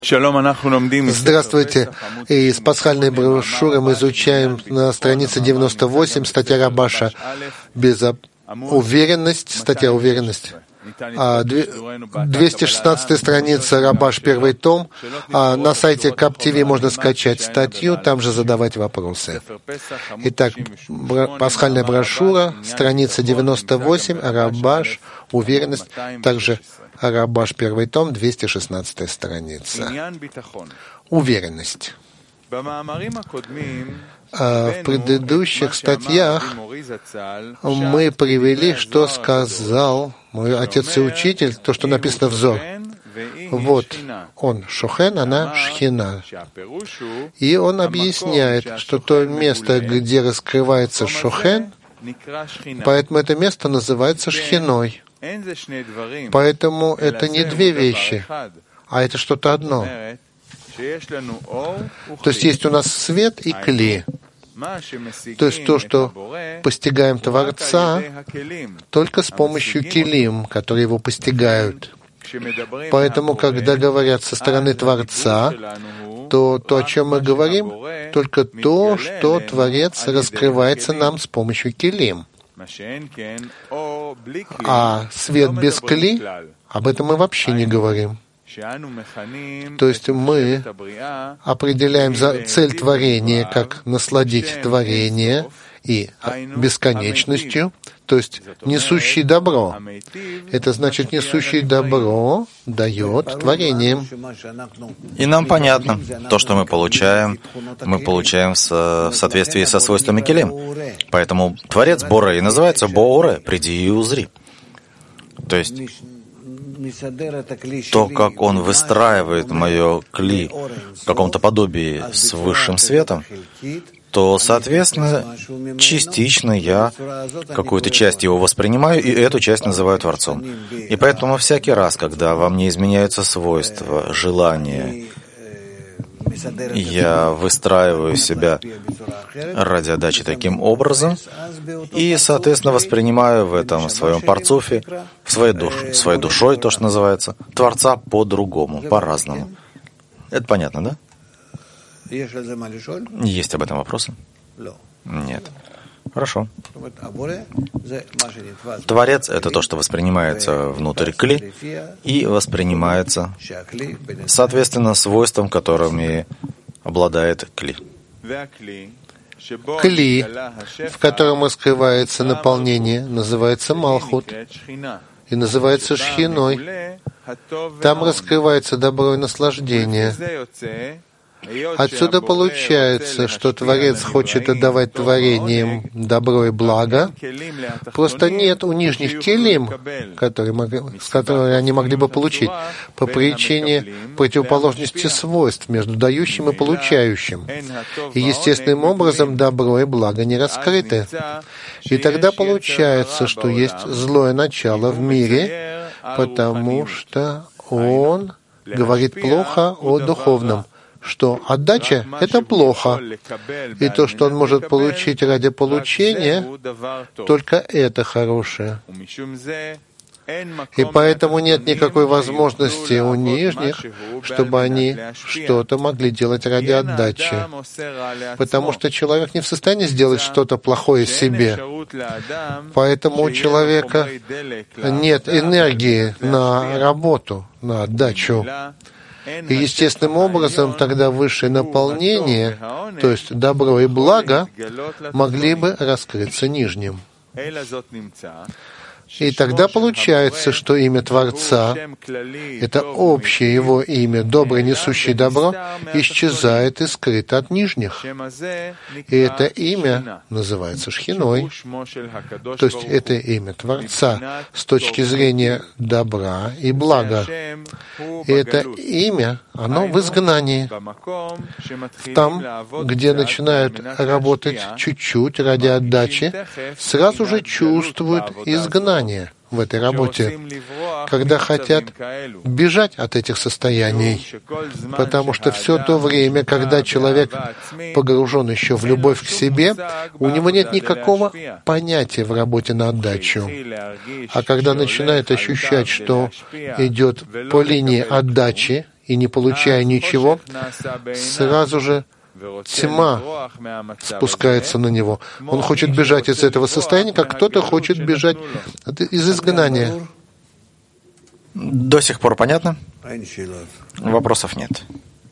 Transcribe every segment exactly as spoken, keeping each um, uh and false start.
Здравствуйте. Из пасхальной брошюры мы изучаем на странице девяносто восемь статья Рабаша «Безо... «Уверенность», статья «Уверенность». А двести шестнадцатая страница Рабаш, первый том. А на сайте кап ти ви можно скачать статью, там же задавать вопросы. Итак, пасхальная брошюра, страница девяносто восемь, Рабаш, «Уверенность», также Рабаш, первый том, двести шестнадцатая страница. Уверенность. В предыдущих статьях мы привели, что сказал мой отец и учитель, то, что написано в Зор. Вот он Шохен, она Шхина. И он объясняет, что то место, где раскрывается Шохен, поэтому это место называется Шхиной. Поэтому это не две вещи, а это что-то одно. То есть есть у нас свет и кли. То есть то, что постигаем Творца, только с помощью келим, которые его постигают. Поэтому, когда говорят со стороны Творца, то то, о чем мы говорим, только то, что Творец раскрывается нам с помощью келим. А свет без кли, об этом мы вообще не говорим. То есть мы определяем за цель творения как насладить творение и бесконечностью, то есть несущий добро. Это значит, несущий добро дает творение. И нам понятно, то, что мы получаем, мы получаем в соответствии со свойствами келим. Поэтому Творец Боре и называется Боре, приди и узри. То есть то, как он выстраивает мое кли в каком-то подобии с высшим светом, то, соответственно, частично я какую-то часть его воспринимаю, и эту часть называю Творцом. И поэтому всякий раз, когда во мне изменяются свойства, желания, я выстраиваю себя ради отдачи таким образом и, соответственно, воспринимаю в этом своем парцуфе, в своей, душ, своей душой, то, что называется, Творца по-другому, по-разному. Это понятно, да? Есть об этом вопросы? Нет. Хорошо. Творец — это то, что воспринимается внутрь кли и воспринимается, соответственно, свойством, которыми обладает кли. Кли, в котором раскрывается наполнение, называется Малхут и называется Шхиной. Там раскрывается добро и наслаждение. Отсюда получается, что Творец хочет отдавать творениям добро и благо. Просто нет у нижних келим, которые могли, с которыми они могли бы получить, по причине противоположности свойств между дающим и получающим. И естественным образом добро и благо не раскрыты. И тогда получается, что есть злое начало в мире, потому что он говорит плохо о духовном, что отдача — это плохо, и то, что он может получить ради получения, только это хорошее. И поэтому нет никакой возможности у нижних, чтобы они что-то могли делать ради отдачи. Потому что человек не в состоянии сделать что-то плохое себе. Поэтому у человека нет энергии на работу, на отдачу. И естественным образом тогда высшее наполнение, то есть добро и благо, могли бы раскрыться нижним. И тогда получается, что имя Творца, это общее его имя, добрый, несущий добро, исчезает и скрыто от нижних. И это имя называется Шхиной. То есть это имя Творца с точки зрения добра и блага. И это имя, оно в изгнании. Там, где начинают работать чуть-чуть ради отдачи, сразу же чувствуют изгнание в этой работе, когда хотят бежать от этих состояний, потому что все то время, когда человек погружен еще в любовь к себе, у него нет никакого понятия в работе на отдачу. А когда начинает ощущать, что идет по линии отдачи и не получая ничего, сразу же тьма спускается на него. Он хочет бежать из этого состояния, как кто-то хочет бежать из изгнания. До сих пор понятно? Вопросов нет.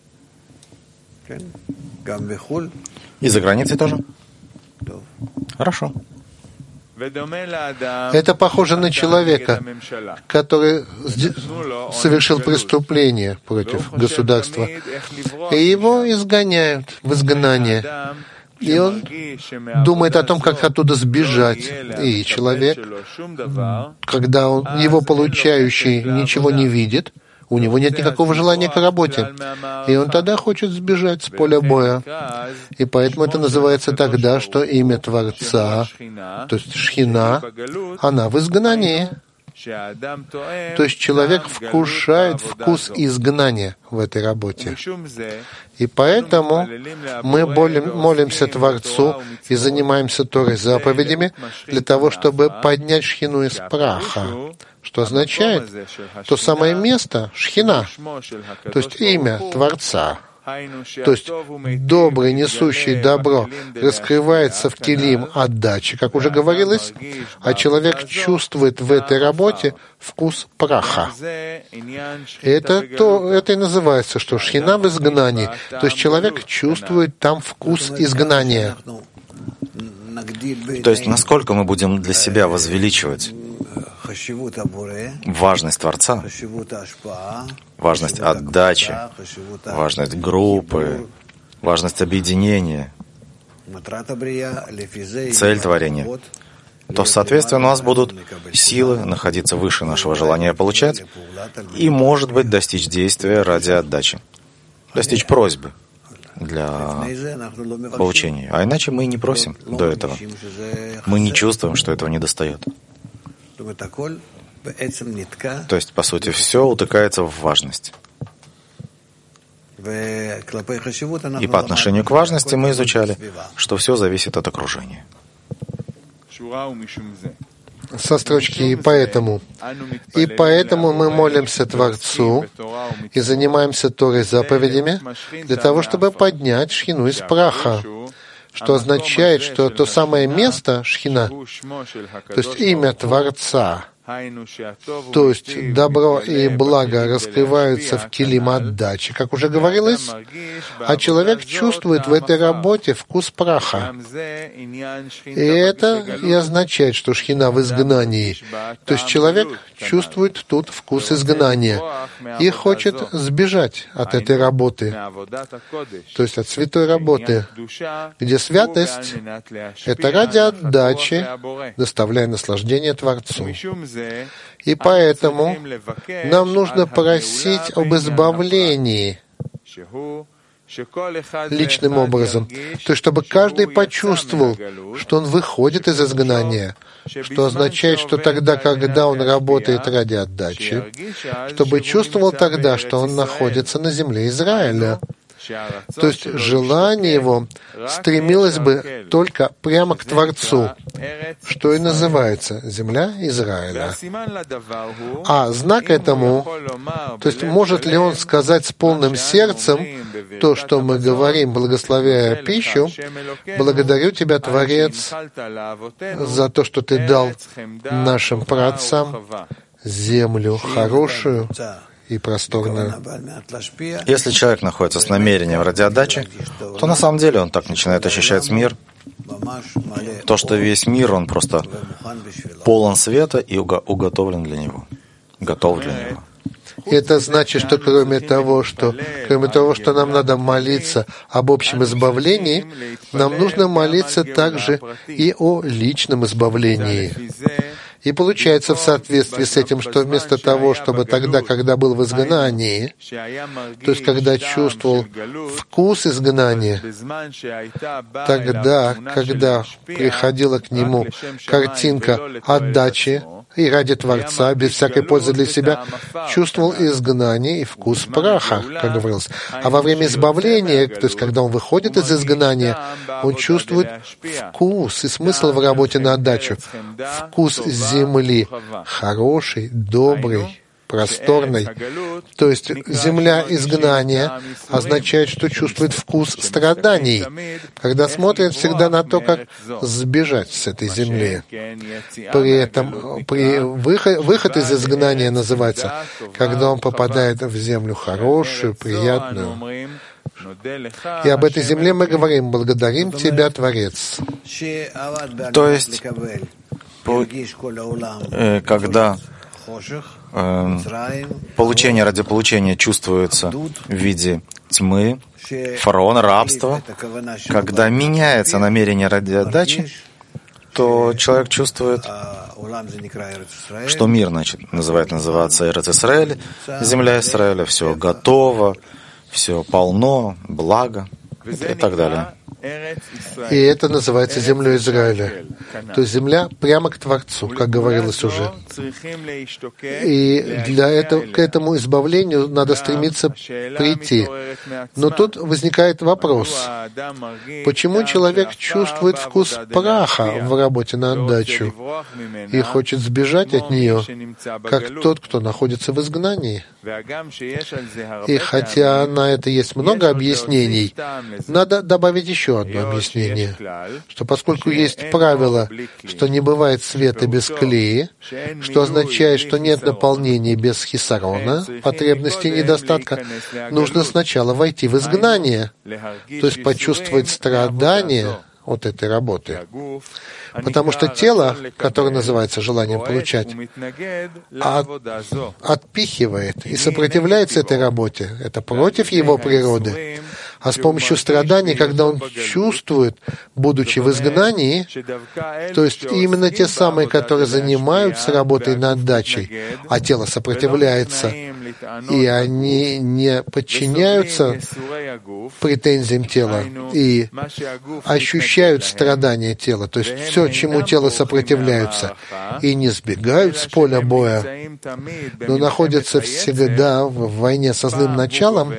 И за границей тоже? Хорошо. Это похоже на человека, который совершил преступление против государства, и его изгоняют в изгнание. И он думает о том, как оттуда сбежать. И человек, когда он, его получающий ничего не видит, у него нет никакого желания к работе. И он тогда хочет сбежать с поля боя. И поэтому это называется тогда, что имя Творца, то есть Шхина, она в изгнании. То есть человек вкушает вкус изгнания в этой работе. И поэтому мы молимся Творцу и занимаемся Торой заповедями для того, чтобы поднять Шхину из праха, что означает то самое место Шхина, то есть имя Творца. То есть добрый, несущий добро, раскрывается в килим отдачи, как уже говорилось, а человек чувствует в этой работе вкус праха. Это, то, это и называется, что Шхина в изгнании. То есть человек чувствует там вкус изгнания. То есть насколько мы будем для себя возвеличивать важность Творца, важность отдачи, важность группы, важность объединения, цель творения, то, соответственно, у нас будут силы находиться выше нашего желания получать и, может быть, достичь действия ради отдачи, достичь просьбы для получения. А иначе мы и не просим до этого. Мы не чувствуем, что этого недостает. То есть, по сути, все утыкается в важность. И по отношению к важности мы изучали, что все зависит от окружения. Со строчки «и поэтому». «И поэтому мы молимся Творцу и занимаемся Торой заповедями для того, чтобы поднять Шхину из праха», что означает, что то самое место Шхина, то есть имя Творца, то есть добро и благо раскрываются в килим отдачи, как уже говорилось, а человек чувствует в этой работе вкус праха. И это и означает, что Шхина в изгнании. То есть человек чувствует тут вкус изгнания и хочет сбежать от этой работы, то есть от святой работы, где святость — это ради отдачи, доставляя наслаждение Творцу. И поэтому нам нужно просить об избавлении личным образом, то есть чтобы каждый почувствовал, что он выходит из изгнания, что означает, что тогда, когда он работает ради отдачи, чтобы чувствовал тогда, что он находится на земле Израиля. То есть желание его стремилось бы только прямо к Творцу, что и называется земля Израиля. А знак этому, то есть может ли он сказать с полным сердцем то, что мы говорим, благословляя пищу: «Благодарю Тебя, Творец, за то, что Ты дал нашим праотцам землю хорошую и просторную». Если человек находится с намерением ради отдачи, то на самом деле он так начинает ощущать мир, то, что весь мир, он просто полон света и уготовлен для него, готов для него. Это значит, что кроме того, что, кроме того, что нам надо молиться об общем избавлении, нам нужно молиться также и о личном избавлении. И получается в соответствии с этим, что вместо того, чтобы тогда, когда был в изгнании, то есть когда чувствовал вкус изгнания, тогда, когда приходила к нему картинка отдачи и ради Творца, без всякой пользы для себя, чувствовал изгнание и вкус праха, как говорилось. А во время избавления, то есть когда он выходит из изгнания, он чувствует вкус и смысл в работе на отдачу, вкус земли, хороший, добрый, просторной. То есть земля изгнания означает, что чувствует вкус страданий, когда смотрит всегда на то, как сбежать с этой земли. При этом при выход, выход из изгнания называется, когда он попадает в землю хорошую, приятную. И об этой земле мы говорим: благодарим Тебя, Творец. То есть, когда э, получение ради получения чувствуется в виде тьмы, фараона, рабства, когда меняется намерение ради отдачи, то человек чувствует, что мир, значит, называет называться Эрец Исраэль, земля Израиля, все готово, все полно, благо и так далее. И это называется землей Израиля. То есть земля прямо к Творцу, как говорилось уже. И для этого, к этому избавлению надо стремиться прийти. Но тут возникает вопрос: почему человек чувствует вкус праха в работе на отдачу и хочет сбежать от нее, как тот, кто находится в изгнании? И хотя на это есть много объяснений, надо добавить еще одно объяснение, что поскольку есть правило, что не бывает света без клея, что означает, что нет наполнения без хисарона, потребности и недостатка, нужно сначала войти в изгнание, то есть почувствовать страдания от этой работы. Потому что тело, которое называется желанием получать, от, отпихивает и сопротивляется этой работе. Это против его природы. А с помощью страданий, когда он чувствует, будучи в изгнании, то есть именно те самые, которые занимаются работой над отдачей, а тело сопротивляется, и они не подчиняются претензиям тела и ощущают страдания тела, то есть все, чему тело сопротивляются, и не сбегают с поля боя, но находятся всегда в войне со злым началом,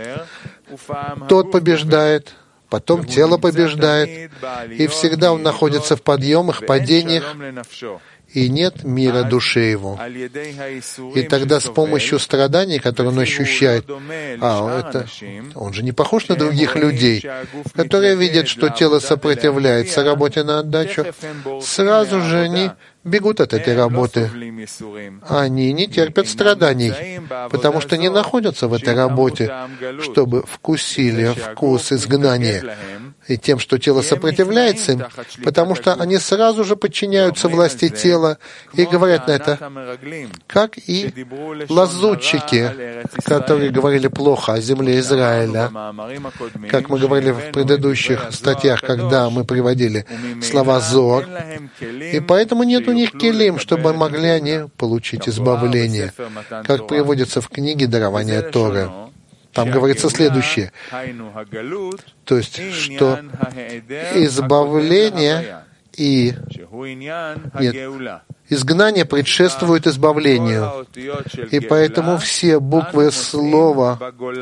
тот побеждает, потом тело побеждает, и всегда он находится в подъемах, падениях, и нет мира душе его. И тогда с помощью страданий, которые он ощущает, а это, он же не похож на других людей, которые видят, что тело сопротивляется работе на отдачу, сразу же они бегут от этой работы. Они не терпят страданий, потому что не находятся в этой работе, чтобы вкусили вкус изгнания. И тем, что тело сопротивляется им, потому что они сразу же подчиняются власти тела и говорят на это, как и лазутчики, которые говорили плохо о земле Израиля. Как мы говорили в предыдущих статьях, когда мы приводили слова Зор, и поэтому нет у них келим, чтобы могли они получить избавление, как приводится в книге «Дарование Торы». Там говорится следующее, то есть, что избавление и нет, изгнание предшествует избавлению, и поэтому все буквы слова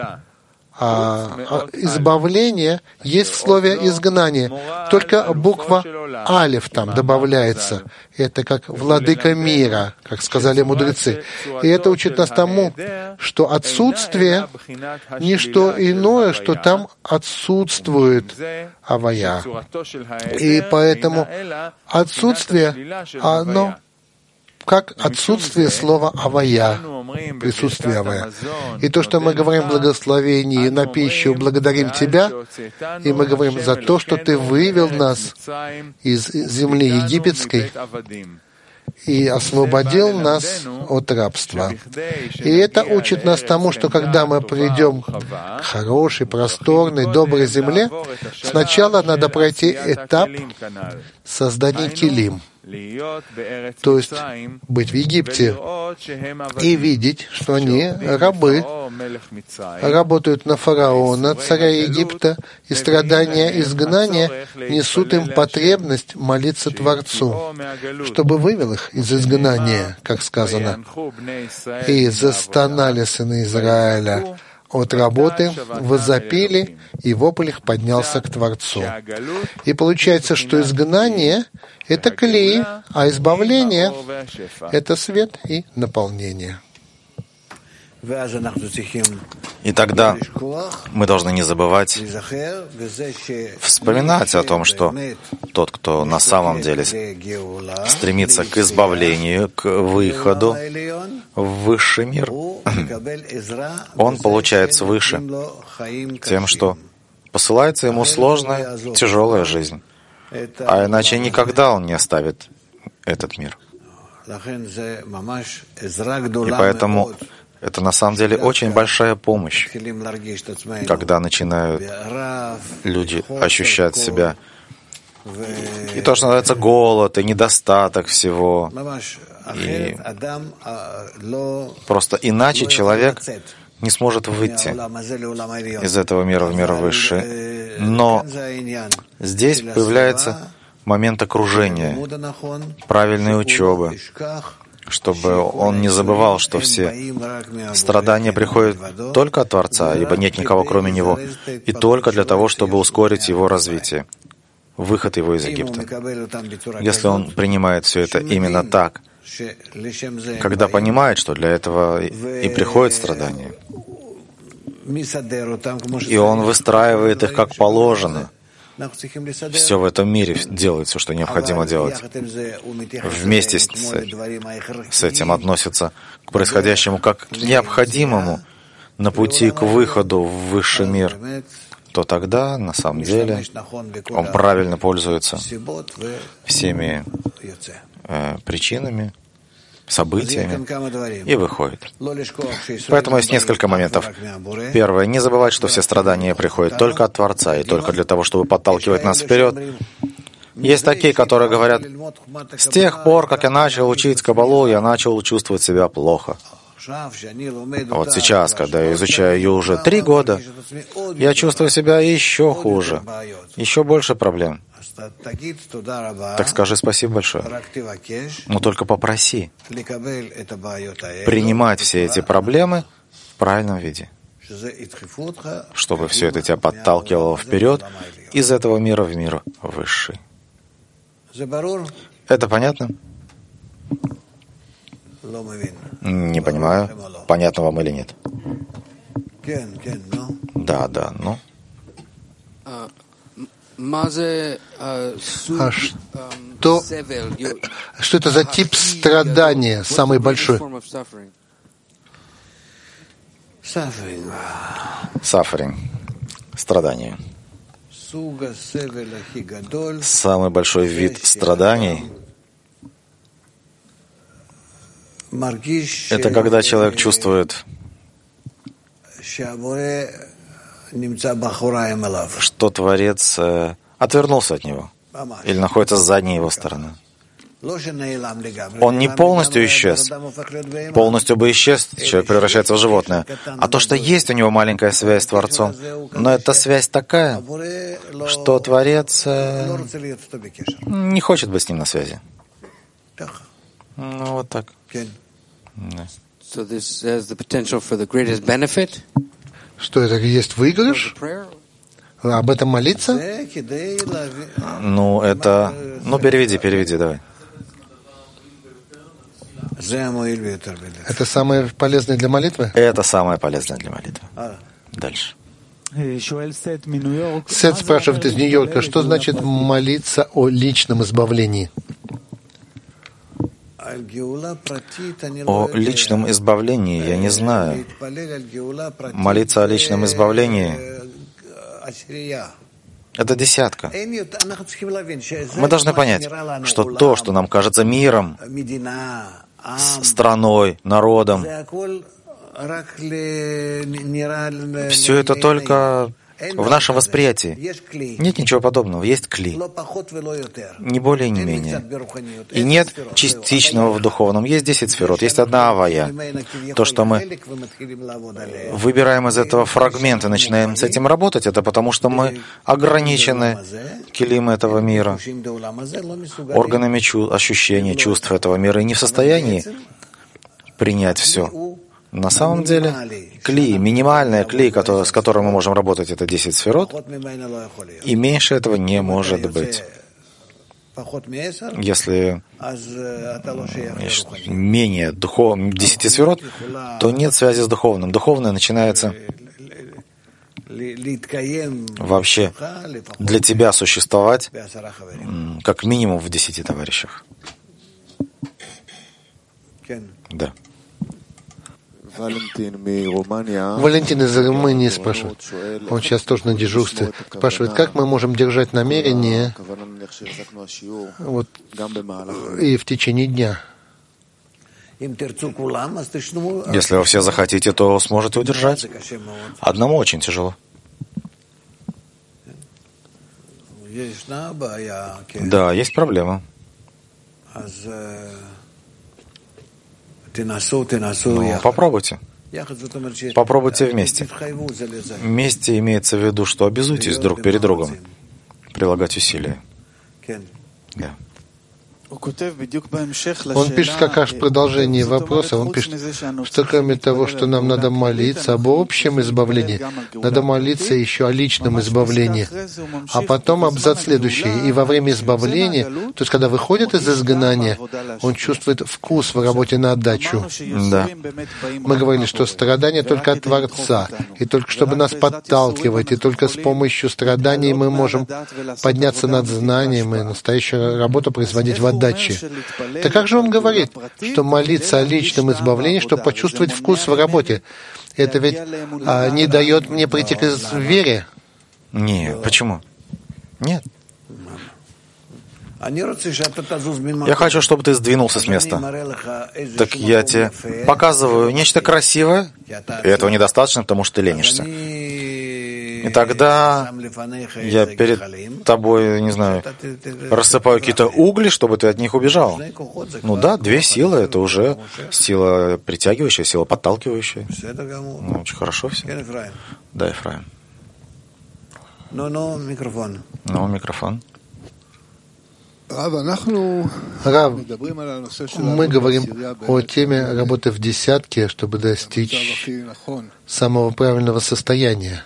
А, а избавление есть в слове изгнание. Только буква алиф там добавляется. Это как владыка мира, как сказали мудрецы. И это учит нас тому, что отсутствие — не что иное, что там отсутствует авая. И поэтому отсутствие, оно как отсутствие слова «авая», присутствие «авая». И то, что мы говорим в благословении на пищу, благодарим Тебя, и мы говорим за то, что Ты вывел нас из земли египетской и освободил нас от рабства. И это учит нас тому, что когда мы придем к хорошей, просторной, доброй земле, сначала надо пройти этап создания килим, то есть быть в Египте и видеть, что они рабы, работают на фараона, царя Египта, и страдания изгнания несут им потребность молиться Творцу, чтобы вывел их из изгнания, как сказано. «И застонали сыны Израиля от работы, возопили, и вопль их поднялся к Творцу». И получается, что изгнание — это клей, а избавление — это свет и наполнение. И тогда мы должны не забывать, вспоминать о том, что тот, кто на самом деле стремится к избавлению, к выходу в высший мир, он получает свыше тем, что посылается ему сложная, тяжелая жизнь. А иначе никогда он не оставит этот мир. И поэтому это на самом деле очень большая помощь, когда начинают люди ощущать себя и то, что называется голод, и недостаток всего. И просто иначе человек не сможет выйти из этого мира в мир высший. Но здесь появляется момент окружения, правильной учебы, чтобы он не забывал, что все страдания приходят только от Творца, ибо нет никого кроме Него, и только для того, чтобы ускорить его развитие, выход его из Египта. Если он принимает все это именно так, когда понимает, что для этого и приходят страдания, и он выстраивает их как положено, все в этом мире делает все, что необходимо делать. Вместе с, с этим относится к происходящему как к необходимому на пути к выходу в высший мир, то тогда, на самом деле, он правильно пользуется всеми э, причинами, событиями и выходит. Поэтому есть несколько моментов. Первое. Не забывать, что все страдания приходят только от Творца и только для того, чтобы подталкивать нас вперед. Есть такие, которые говорят: «С тех пор, как я начал учить Каббалу, я начал чувствовать себя плохо. А вот сейчас, когда я изучаю ее уже три года, я чувствую себя еще хуже, еще больше проблем». Так скажи спасибо большое. Но только попроси принимать все эти проблемы в правильном виде, чтобы все это тебя подталкивало вперед из этого мира в мир высший. Это понятно? Не понимаю, понятно вам или нет. Да, да, ну. А что, что это за тип страдания, самый большой? Suffering. Страдание. Самый большой вид страданий — это когда человек чувствует, что Творец э, отвернулся от него или находится с задней его стороны. Он не полностью исчез. Полностью бы исчез, человек превращается в животное. А то, что есть у него маленькая связь с Творцом, но эта связь такая, что Творец э, не хочет быть с ним на связи. Ну, вот так. Да. Что это есть выигрыш? Об этом молиться? Ну, это... Ну, переведи, переведи, давай. Это самое полезное для молитвы? Это самое полезное для молитвы. Дальше. Сет спрашивает из Нью-Йорка, что значит молиться о личном избавлении? О личном избавлении я не знаю. Молиться о личном избавлении — это десятка. Мы должны понять, что то, что нам кажется миром, страной, народом, все это только в нашем восприятии. Нет ничего подобного. Есть кли. Не более, не менее. И нет частичного в духовном. Есть десять сферот, есть одна авая. То, что мы выбираем из этого фрагмент и начинаем с этим работать, это потому, что мы ограничены килим этого мира, органами чу- ощущения, чувств этого мира, и не в состоянии принять все. На самом деле, кли, минимальная кли, который, с которой мы можем работать, это десять сферот, и меньше этого не может быть. Если менее духов... десяти сферот, то нет связи с духовным. Духовное начинается вообще для тебя существовать как минимум в десяти товарищах. Да. Валентин из Румынии спрашивает. Он сейчас тоже на дежурстве. Спрашивает, как мы можем держать намерение вот, и в течение дня? Если вы все захотите, то сможете удержать. Одному очень тяжело. Да, есть проблема. Ну, попробуйте. Попробуйте вместе. Вместе имеется в виду, что обязуйтесь друг перед другом прилагать усилия. Да. Он пишет как раз в продолжении вопроса, он пишет, что кроме того, что нам надо молиться об общем избавлении, надо молиться еще о личном избавлении. А потом абзац следующий. И во время избавления, то есть когда выходит из изгнания, он чувствует вкус в работе на отдачу. Да. Мы говорили, что страдания только от Творца, и только чтобы нас подталкивать, и только с помощью страданий мы можем подняться над знанием и настоящую работу производить в отдаче. Так как же он говорит, что молиться о личном избавлении, чтобы почувствовать вкус в работе? Это ведь а, не дает мне прийти к вере? Нет, почему? Нет. Я хочу, чтобы ты сдвинулся с места. Так я тебе показываю нечто красивое, и этого недостаточно, потому что ты ленишься. И тогда я перед тобой, не знаю, рассыпаю какие-то угли, чтобы ты от них убежал. Ну да, две силы — это уже сила притягивающая, сила подталкивающая. Ну, очень хорошо все. Да, Ефраим. Ну, микрофон. Ну, микрофон. Рав, мы говорим о теме работы в десятке, чтобы достичь самого правильного состояния.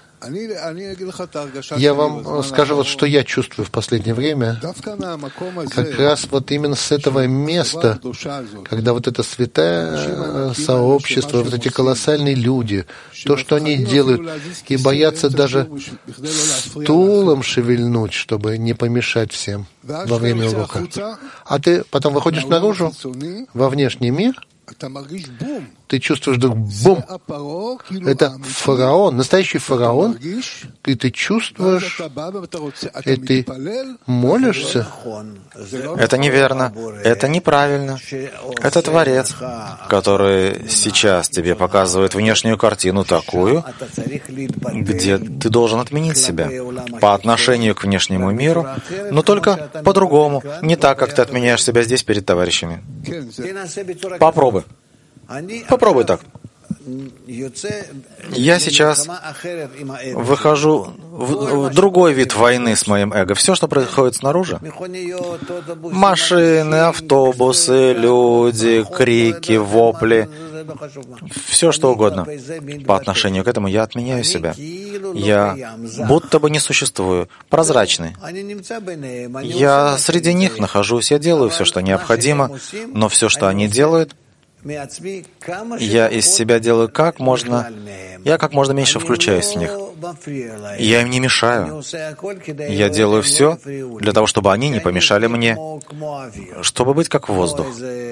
Я вам скажу, вот что я чувствую в последнее время. Как раз вот именно с этого места, когда вот это святое сообщество, вот эти колоссальные люди, то, что они делают, и боятся даже стулом шевельнуть, чтобы не помешать всем во время урока. А ты потом выходишь наружу, во внешний мир, ты чувствуешь вдруг бум. Это фараон, настоящий фараон, и ты чувствуешь, и ты молишься. Это неверно, это неправильно. Это Творец, который сейчас тебе показывает внешнюю картину такую, где ты должен отменить себя по отношению к внешнему миру, но только по-другому, не так, как ты отменяешь себя здесь перед товарищами. Попробуй. Попробуй так. Я сейчас выхожу в, в другой вид войны с моим эго. Все, что происходит снаружи, машины, автобусы, люди, крики, вопли, все, что угодно. По отношению к этому я отменяю себя. Я будто бы не существую, прозрачный. Я среди них нахожусь, я делаю все, что необходимо, но все, что они делают, я из себя делаю как можно, я как можно меньше включаюсь в них. Я им не мешаю. Я делаю все для того, чтобы они не помешали мне, чтобы быть как воздух.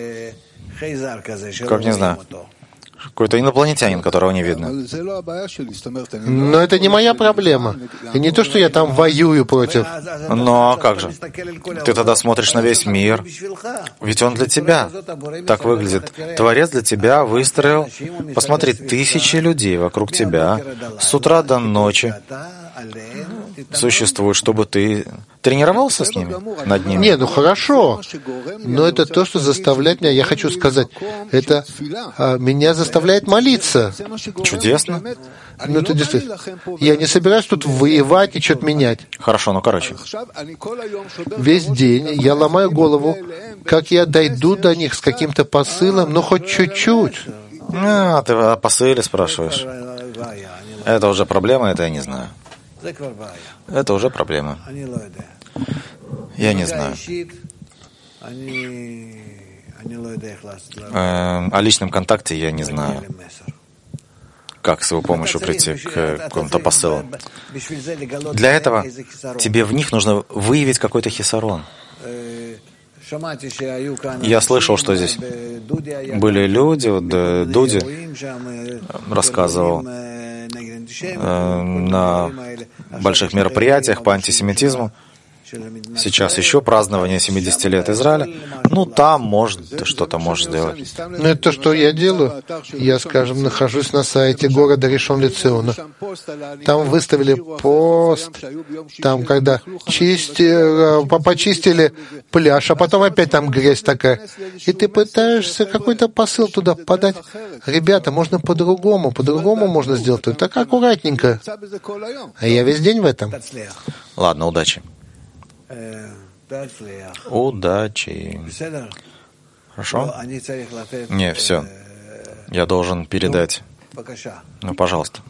Как, не знаю, какой-то инопланетянин, которого не видно. Но это не моя проблема. И не то, что я там воюю против. Ну а как же? Ты тогда смотришь на весь мир. Ведь он для тебя. Так выглядит. Творец для тебя выстроил, посмотри, тысячи людей вокруг тебя с утра до ночи существуют, чтобы ты тренировался с ними, над ними. Не, ну хорошо. Но это то, что заставляет меня, я хочу сказать, это а, меня заставляет молиться. Чудесно. Ну, это действительно. Я не собираюсь тут воевать и что-то менять. Хорошо, ну короче. Весь день я ломаю голову, как я дойду до них с каким-то посылом, ну хоть чуть-чуть. А, ты о посыле спрашиваешь. Это уже проблема, это я не знаю. Это уже проблема. Я не знаю. О личном контакте я не знаю, как с его помощью прийти к какому-то посылу. Для этого тебе в них нужно выявить какой-то хисарон. Я слышал, что здесь были люди, вот Дуди рассказывал э, на больших мероприятиях по антисемитизму. Сейчас еще празднование семидесяти лет Израиля. Ну, там, может, что-то можешь сделать. Ну, это то, что я делаю. Я, скажем, нахожусь на сайте города Ришон Лециона. Там выставили пост, там, когда чисти, почистили пляж, а потом опять там грязь такая. И ты пытаешься какой-то посыл туда подать. Ребята, можно по-другому, по-другому можно сделать. Так аккуратненько. А я весь день в этом. Ладно, удачи. Удачи. Хорошо? Не, все. Я должен передать. Ну, пожалуйста.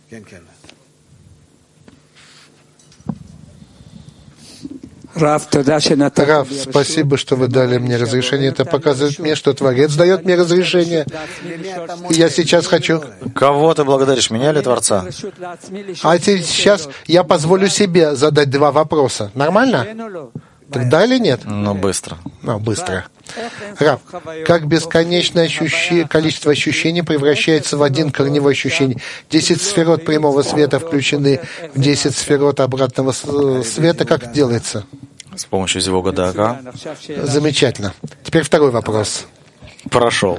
Рав, спасибо, что вы дали мне разрешение. Это показывает мне, что Творец дает мне разрешение. Я сейчас хочу... Кого ты благодаришь, меня или Творца? А сейчас я позволю себе задать два вопроса. Нормально? Тогда или нет? Ну, быстро. Ну, быстро. Рав, как бесконечное ощущение, количество ощущений превращается в один корневой ощущение? Десять сферот прямого света включены в десять сферот обратного света. Как делается? С помощью Зивога Даага. Замечательно. Теперь второй вопрос. Прошел.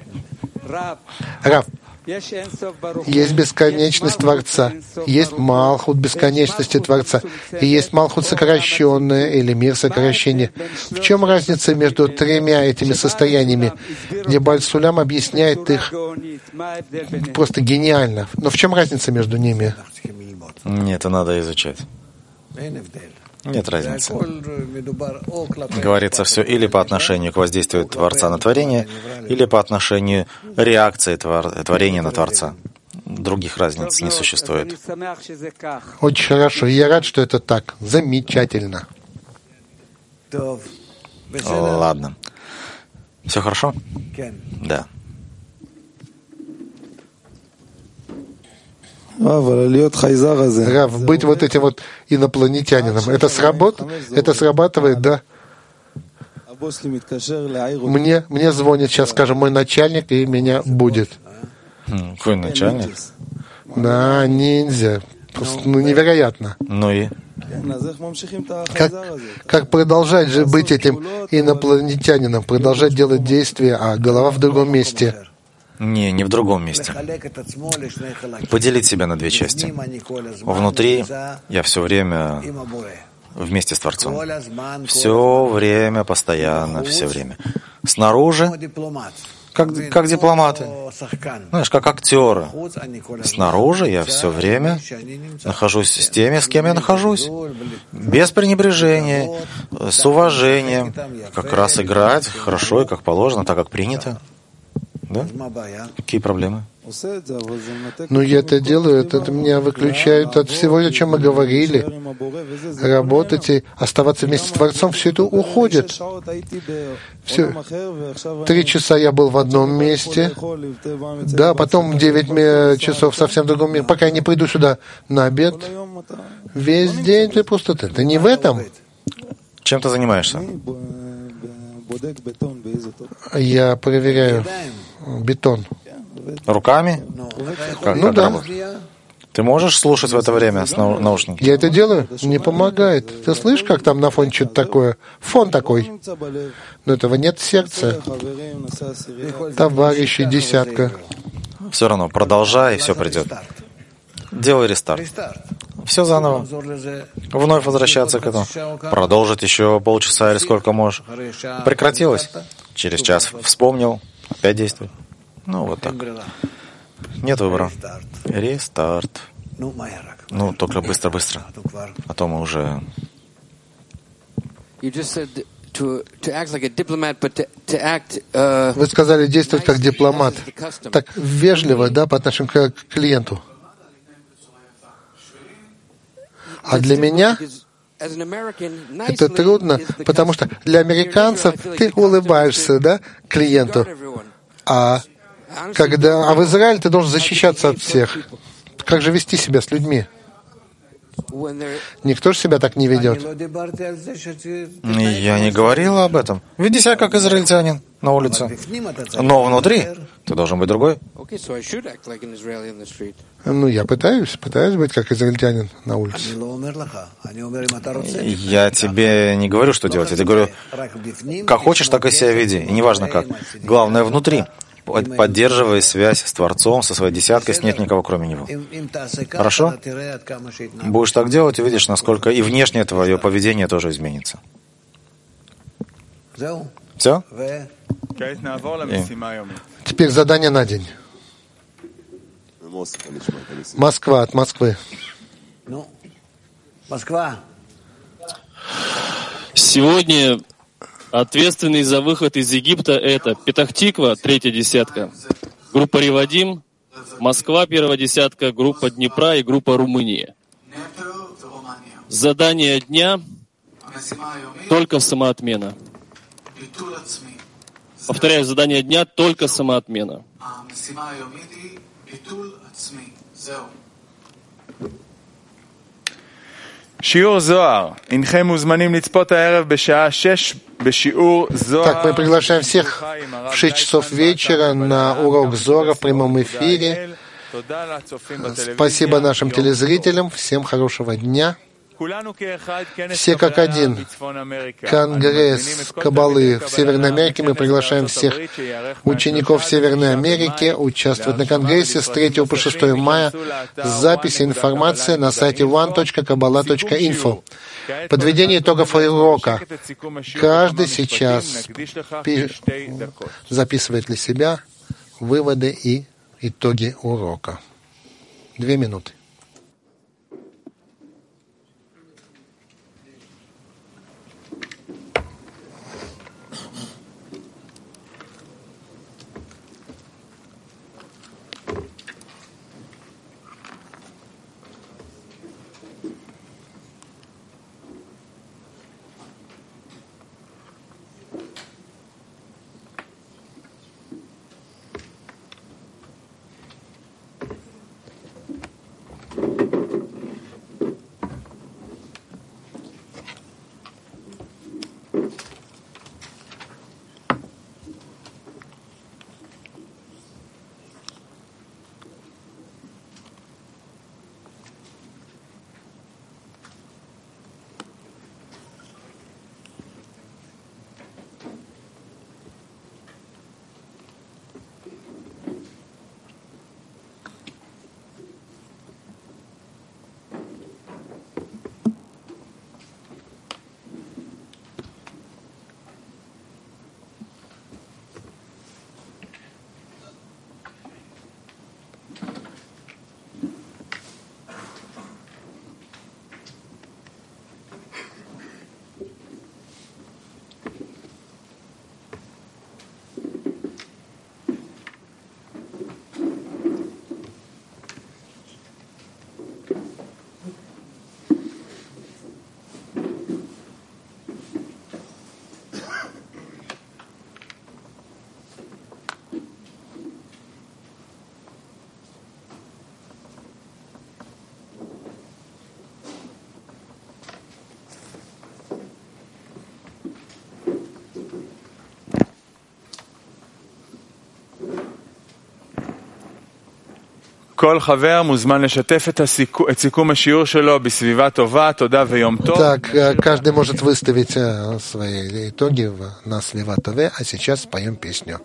Рав, есть бесконечность Творца, есть Малхут бесконечности Творца, и есть Малхут сокращенная или мир сокращения. В чем разница между тремя этими состояниями, где Бааль Сулям объясняет их просто гениально? Но в чем разница между ними? Нет, это надо изучать. Нет разницы. Говорится все или по отношению к воздействию Творца на творение, или по отношению реакции твор... творения на Творца. Других разниц не существует. Очень хорошо. Я рад, что это так. Замечательно. Ладно. Все хорошо? Да. Рав, быть вот этим вот инопланетянином, это сработает? Это срабатывает, да? Мне, мне звонит сейчас, скажем, мой начальник, и меня будет. Какой начальник? Да, ниндзя. Ну, невероятно. Ну и? Как, как продолжать же быть этим инопланетянином, продолжать делать действия, а голова в другом месте? Не, не в другом месте. Поделить себя на две части. Внутри я все время вместе с Творцом. Все время, постоянно, все время. Снаружи, как, как дипломаты, знаешь, как актеры. Снаружи я все время нахожусь с теми, с кем я нахожусь. Без пренебрежения, с уважением. Как раз играть хорошо и как положено, так как принято. Да? Какие проблемы? Ну, я это делаю, это, это меня выключают от всего, о чем мы говорили. Работать и оставаться вместе с Творцом, все это уходит. Все. Три часа я был в одном месте, да, потом девять часов совсем в другом месте, пока я не приду сюда на обед. Весь день ты просто... Ты не в этом. Чем ты занимаешься? Я проверяю бетон. Руками? Как, ну как да. Работает? Ты можешь слушать в это время с нау- наушники? Я это делаю? Не помогает. Ты слышишь, как там на фоне что-то такое? Фон такой. Но этого нет в сердце. Товарищи, десятка. Все равно, продолжай, и все придет. Делай рестарт. Все заново. Вновь возвращаться к этому. Продолжить еще полчаса или сколько можешь. Прекратилось. Через час вспомнил. Опять действуй. Ну, вот так. Нет выбора. Рестарт. Ну, только быстро-быстро. А то мы уже... Вы сказали действовать как дипломат. Так вежливо, да, по отношению к клиенту. А для меня Это трудно, потому что для американцев ты улыбаешься, да, клиенту, а когда, а в Израиле ты должен защищаться от всех. Как же вести себя с людьми? Никто же себя так не ведет. Я не говорил об этом. Веди себя как израильтянин на улице. Но внутри ты должен быть другой. Ну, я пытаюсь, пытаюсь быть как израильтянин на улице. Я тебе не говорю, что делать. Я тебе говорю, как хочешь, так и себя веди. И неважно как. Главное, внутри. Поддерживай связь с Творцом, со своей десяткой, с нет никого, кроме Него. Хорошо? Будешь так делать, увидишь, насколько и внешнее твое поведение тоже изменится. Все? И... Теперь задание на день. Москва, от Москвы. Москва. Сегодня ответственный за выход из Египта — это Петах-Тиква, третья десятка, группа Ревадим, Москва, первая десятка, группа Днепра и группа Румыния. Задание дня — только самоотмена. Повторяю, задание дня — только самоотмена. שיעור זוהר, אינכם מוזמנים לצפות הערב בשעה שש בשיעור זוהר. Так, мы приглашаем всех в шесть часов вечера на урок Зора в прямом эфире. Спасибо нашим телезрителям. Всем хорошего дня. Все как один. Конгресс Каббалы в Северной Америке. Мы приглашаем всех учеников Северной Америки участвовать на Конгрессе с третьего по шестое мая. Запись и информация на сайте one dot kabbalah dot info. Подведение итогов урока. Каждый сейчас пи- записывает для себя выводы и итоги урока. Две минуты. כל חבר מוזמן לשתף את סיכום השיעור שלו בסביבה טובה, תודה ויום טוב. Так, каждый может выставить свои итоги на Свива ТВ, а сейчас споем песню.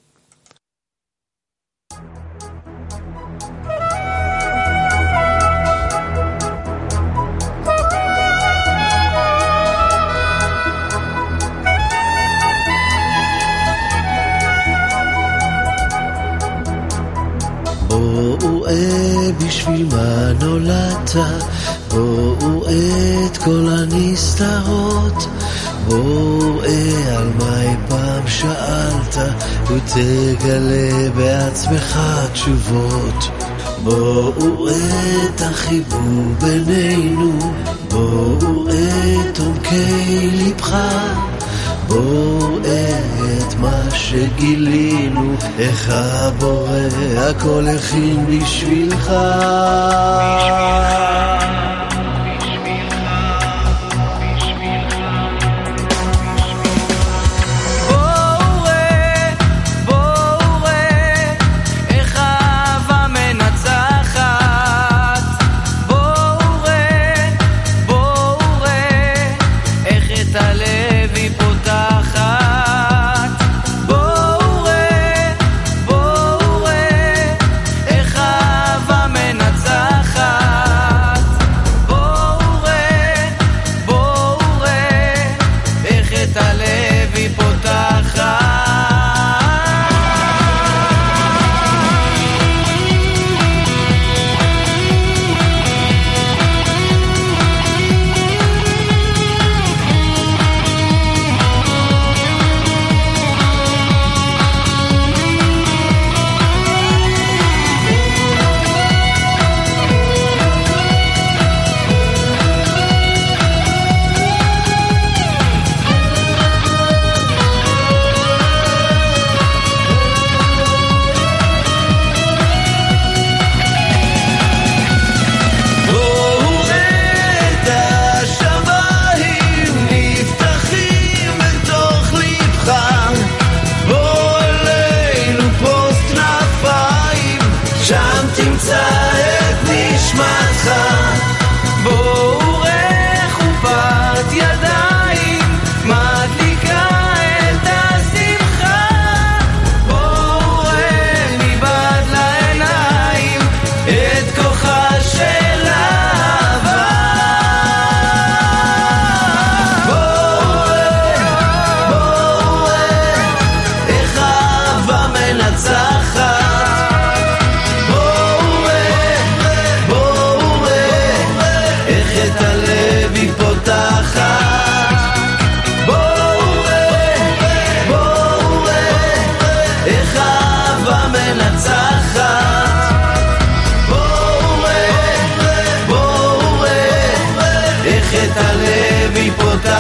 בשביל מה נולדת, בואו את כל הנסתרות, בואו על מה אי פעם שאלת, ותגלה בעצמך תשובות. בואו את החיבור בינינו, בואו את עמקי לבך, בוא את מה שגילינו, איך הבורא הכל הכין בשבילך. את הלב היא פותחת